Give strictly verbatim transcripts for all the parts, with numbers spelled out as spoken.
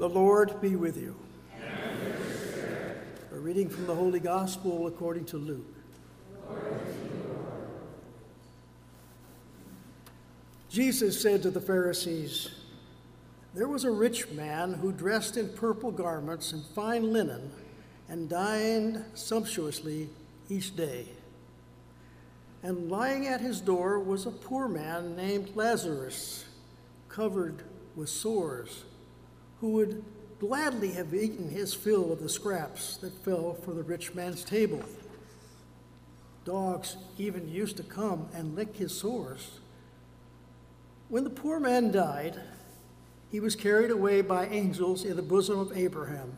The Lord be with you. And with your spirit. A reading from the Holy Gospel according to Luke. Glory to you, Lord. Jesus said to the Pharisees, "There was a rich man who dressed in purple garments and fine linen and dined sumptuously each day. And lying at his door was a poor man named Lazarus, covered with sores, who would gladly have eaten his fill of the scraps that fell from the rich man's table. Dogs even used to come and lick his sores. When the poor man died, he was carried away by angels in the bosom of Abraham.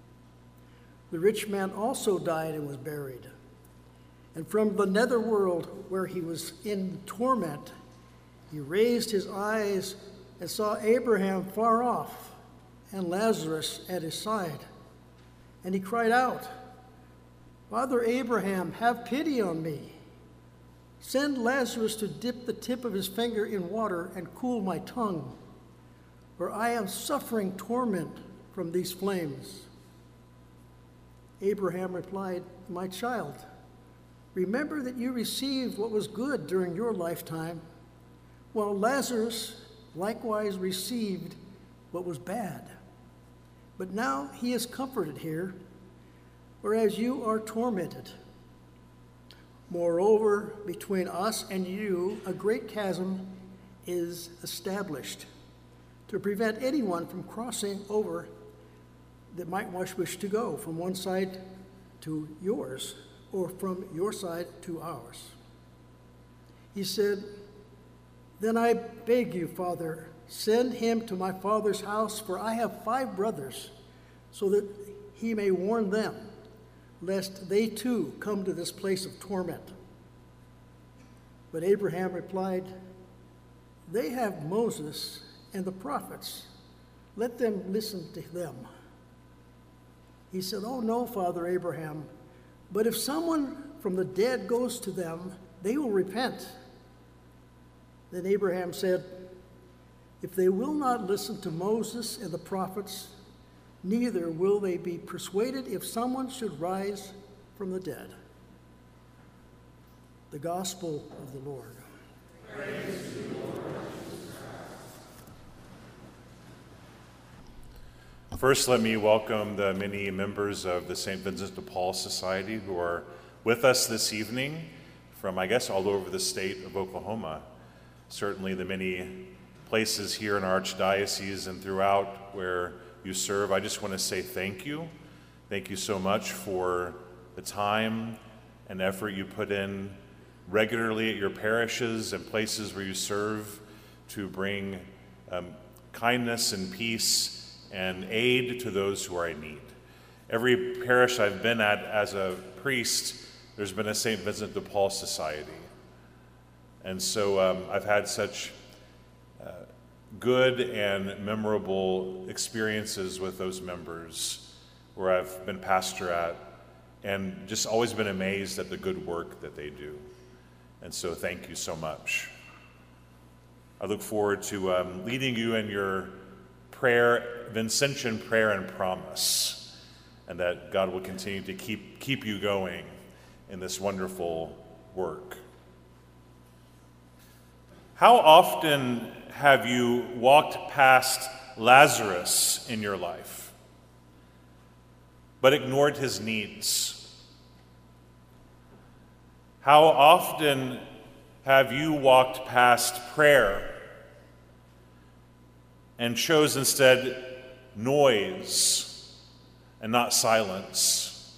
The rich man also died and was buried. And from the netherworld, where he was in torment, he raised his eyes and saw Abraham far off and Lazarus at his side. And he cried out, 'Father Abraham, have pity on me. Send Lazarus to dip the tip of his finger in water and cool my tongue, for I am suffering torment from these flames.' Abraham replied, 'My child, remember that you received what was good during your lifetime, while Lazarus likewise received what was bad. But now he is comforted here, whereas you are tormented. Moreover, between us and you, a great chasm is established, to prevent anyone from crossing over that might wish to go from one side to yours, or from your side to ours.' He said, 'Then I beg you, Father, send him to my father's house, for I have five brothers, so that he may warn them, lest they too come to this place of torment.' But Abraham replied, 'They have Moses and the prophets. Let them listen to them.' He said, 'Oh no, Father Abraham, but if someone from the dead goes to them, they will repent.' Then Abraham said, 'If they will not listen to Moses and the prophets, neither will they be persuaded if someone should rise from the dead.'" The Gospel of the Lord. Praise to you, Lord. First, let me welcome the many members of the Saint Vincent de Paul Society who are with us this evening from, I guess, all over the state of Oklahoma. Certainly the many places here in our archdiocese and throughout where you serve. I just want to say thank you. Thank you so much for the time and effort you put in regularly at your parishes and places where you serve to bring um, kindness and peace and aid to those who are in need. Every parish I've been at as a priest, there's been a Saint Vincent de Paul Society. And so um, I've had such uh, good and memorable experiences with those members where I've been pastor at, and just always been amazed at the good work that they do. And so thank you so much. I look forward to um, leading you in your prayer, Vincentian prayer and promise, and that God will continue to keep, keep you going in this wonderful work. How often have you walked past Lazarus in your life, but ignored his needs? How often have you walked past prayer and chose instead noise and not silence?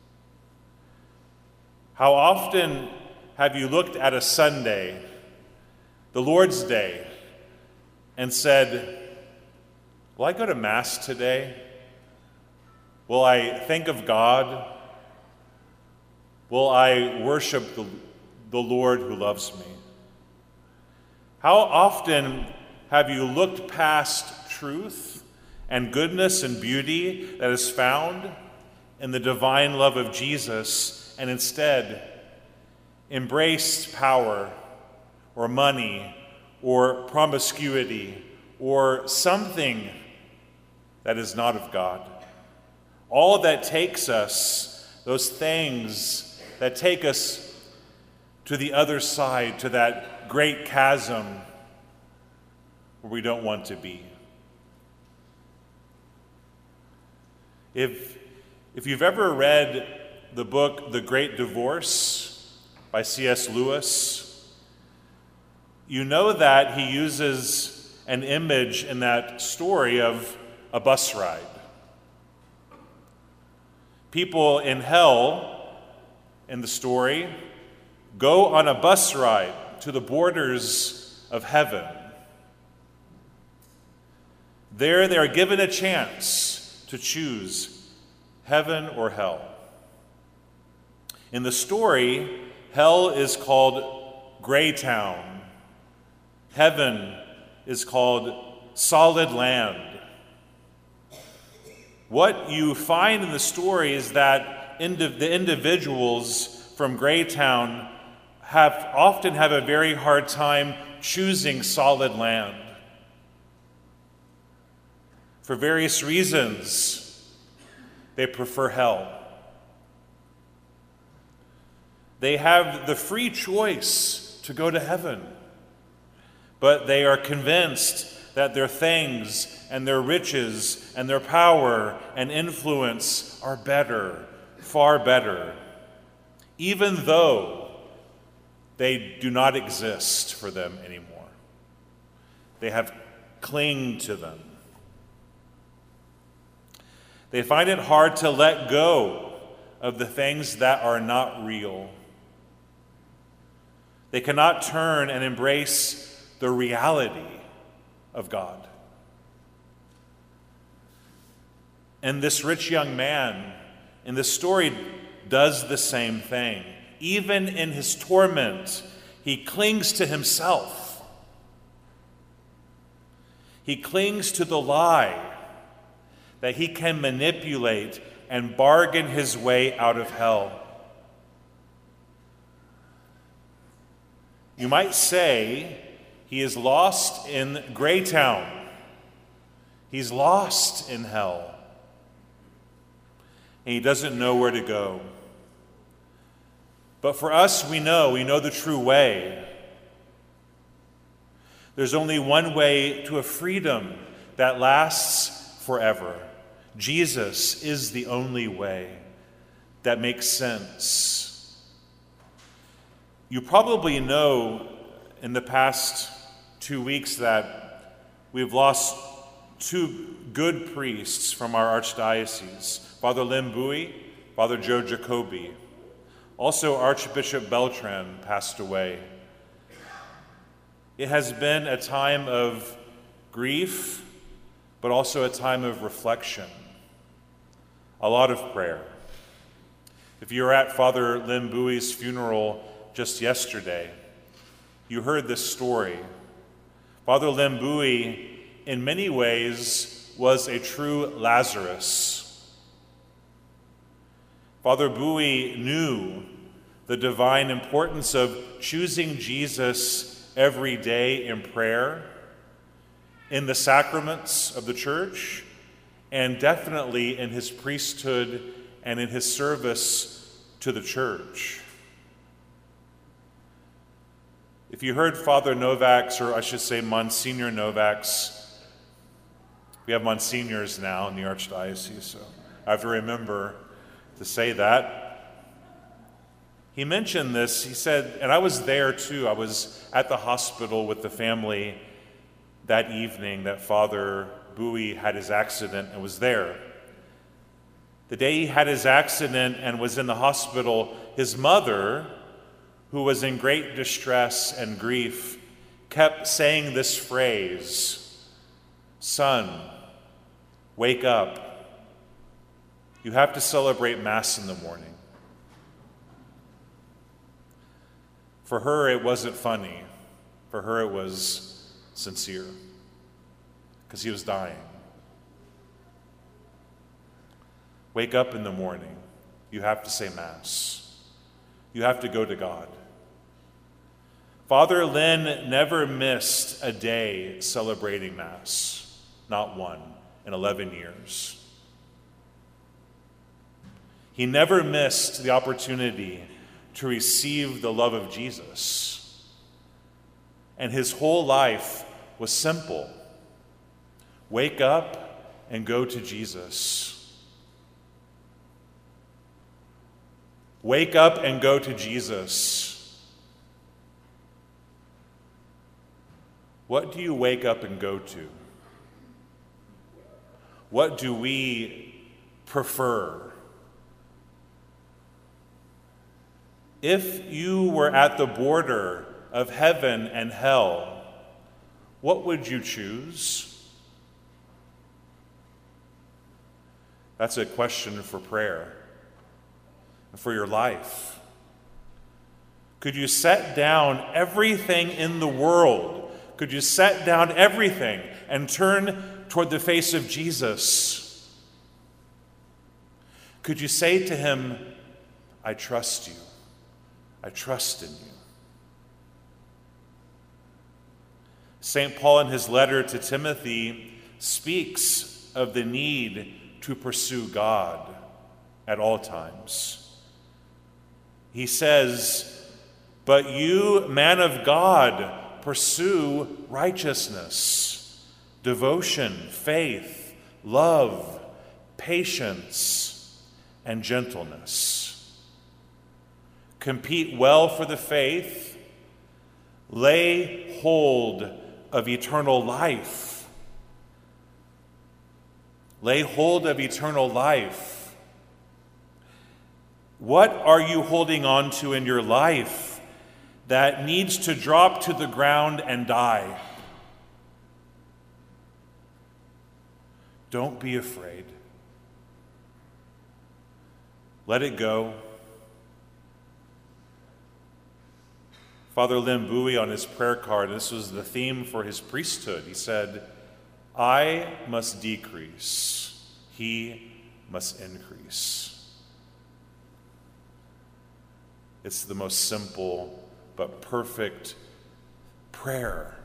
How often have you looked at a Sunday, the Lord's Day, and said, "Will I go to Mass today? Will I think of God? Will I worship the, the Lord who loves me?" How often have you looked past truth and goodness and beauty that is found in the divine love of Jesus and instead embraced power or money or promiscuity or something that is not of God. All that takes us, those things that take us to the other side, to that great chasm where we don't want to be. If, if you've ever read the book The Great Divorce by C S Lewis, you know that he uses an image in that story of a bus ride. People in hell, in the story, go on a bus ride to the borders of heaven. There they are given a chance to choose heaven or hell. In the story, hell is called Greytown. Heaven is called Solid Land. What you find in the story is that indiv- the individuals from Greytown have often have a very hard time choosing solid land. For various reasons, they prefer hell. They have the free choice to go to heaven, but they are convinced that their things and their riches and their power and influence are better, far better, even though they do not exist for them anymore. They have clung to them. They find it hard to let go of the things that are not real. They cannot turn and embrace the reality of God. And this rich young man in this story does the same thing. Even in his torment, he clings to himself. He clings to the lie that he can manipulate and bargain his way out of hell. You might say he is lost in Greytown. He's lost in hell. And he doesn't know where to go. But for us, we know, we know the true way. There's only one way to a freedom that lasts forever. Jesus is the only way that makes sense. You probably know in the past two weeks that we've lost two good priests from our archdiocese, Father Lim Bowie, Father Joe Jacoby. Also, Archbishop Beltran passed away. It has been a time of grief, but also a time of reflection, a lot of prayer. If you were at Father Lim Bowie's funeral just yesterday, you heard this story. Father Lim Bowie, in many ways, was a true Lazarus. Father Bowie knew the divine importance of choosing Jesus every day in prayer, in the sacraments of the church, and definitely in his priesthood and in his service to the church. If you heard Father Novak's, or I should say Monsignor Novak's, we have Monsignors now in the Archdiocese, so I have to remember to say that. He mentioned this, he said, and I was there too, I was at the hospital with the family that evening that Father Bowie had his accident and was there. The day he had his accident and was in the hospital, his mother, who was in great distress and grief, kept saying this phrase, "Son, wake up. You have to celebrate Mass in the morning." For her, it wasn't funny. For her, it was sincere, because he was dying. Wake up in the morning. You have to say Mass. You have to go to God. Father Lin never missed a day celebrating Mass, not one. eleven years. He never missed the opportunity to receive the love of Jesus. And his whole life was simple. Wake up and go to Jesus. Wake up and go to Jesus. What do you wake up and go to? What do we prefer? If you were at the border of heaven and hell, what would you choose? That's a question for prayer, for your life. Could you set down everything in the world? Could you set down everything and turn toward the face of Jesus? Could you say to him, I trust you. I trust in you. Saint Paul, in his letter to Timothy, speaks of the need to pursue God at all times. He says, but you, man of God, pursue righteousness, devotion, faith, love, patience, and gentleness. Compete well for the faith. Lay hold of eternal life. Lay hold of eternal life. What are you holding on to in your life that needs to drop to the ground and die? Don't be afraid. Let it go. Father Lim Bowie, on his prayer card, this was the theme for his priesthood. He said, I must decrease, he must increase. It's the most simple but perfect prayer.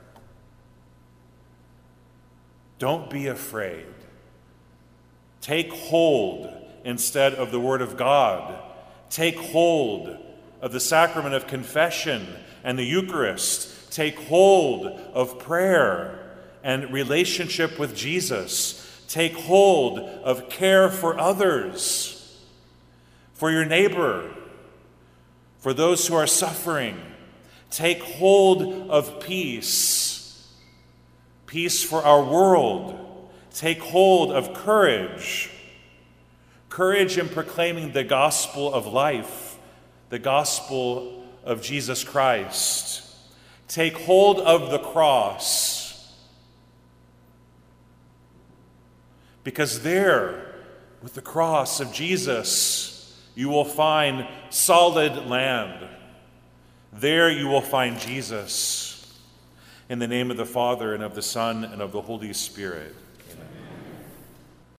Don't be afraid. Take hold instead of the Word of God. Take hold of the sacrament of confession and the Eucharist. Take hold of prayer and relationship with Jesus. Take hold of care for others, for your neighbor, for those who are suffering. Take hold of peace, peace for our world. Take hold of courage, courage in proclaiming the gospel of life, the gospel of Jesus Christ. Take hold of the cross, because there, with the cross of Jesus, you will find solid land. There you will find Jesus. In the name of the Father, and of the Son, and of the Holy Spirit.